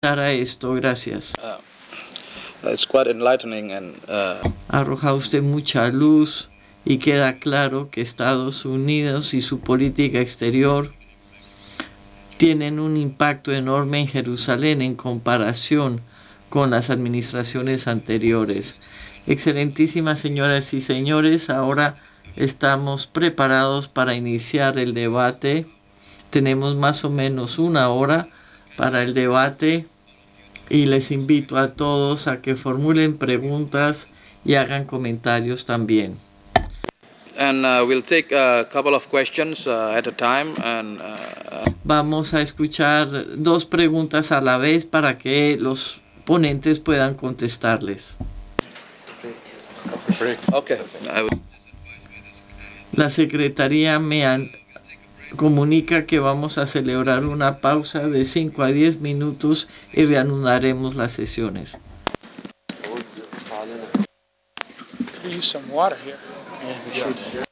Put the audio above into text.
A esto, gracias. It's quite enlightening and Arroja usted mucha luz y queda claro que Estados Unidos y su política exterior tienen un impacto enorme en Jerusalén en comparación con las administraciones anteriores. Excelentísimas señoras y señores, ahora estamos preparados para iniciar el debate. Tenemos más o menos una hora para el debate y les invito a todos a que formulen preguntas y hagan comentarios también. we'll take a couple of questions at a time and Vamos a escuchar 2 preguntas a la vez para que los ponentes puedan contestarles. okay. La secretaría me comunica que vamos a celebrar una pausa de 5 a 10 minutos y reanudaremos las sesiones. Could use some water here.